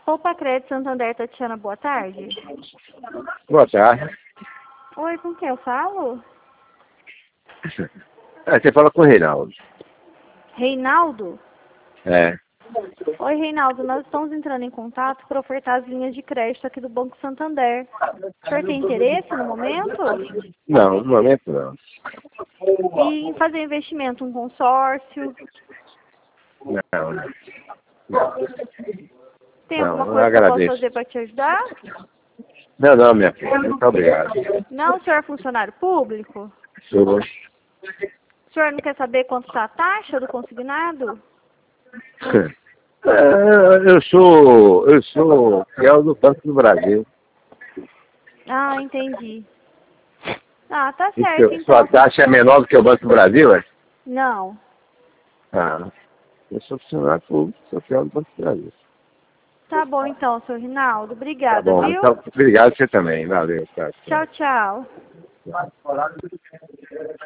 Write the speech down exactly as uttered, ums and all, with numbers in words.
Poupa Crédito Santander, Tatiana, boa tarde. Boa tarde. Oi, com quem eu falo? É, você fala com o Reinaldo. Reinaldo? É. Oi, Reinaldo, nós estamos entrando em contato para ofertar as linhas de crédito aqui do Banco Santander. O senhor tem interesse no momento? Não, no momento não. E em fazer investimento, um consórcio? Não, não. Não, Tem não, alguma eu coisa que eu posso agradeço. fazer para te ajudar? Não, não, minha filha. Muito obrigado. Não, o senhor é funcionário público? Sou. O senhor não quer saber quanto está a taxa do consignado? É, eu sou, eu sou fiel do Banco do Brasil. Ah, entendi. Ah, tá E certo, seu- sua então. taxa é menor do que o Banco do Brasil, é? Não. Ah, eu sou funcionário público, sou fiel do Banco do Brasil. Tá bom, então, seu Rinaldo. Tá Obrigada, bom, viu? então, obrigado você também. Valeu, tá, tchau. Tchau, tchau.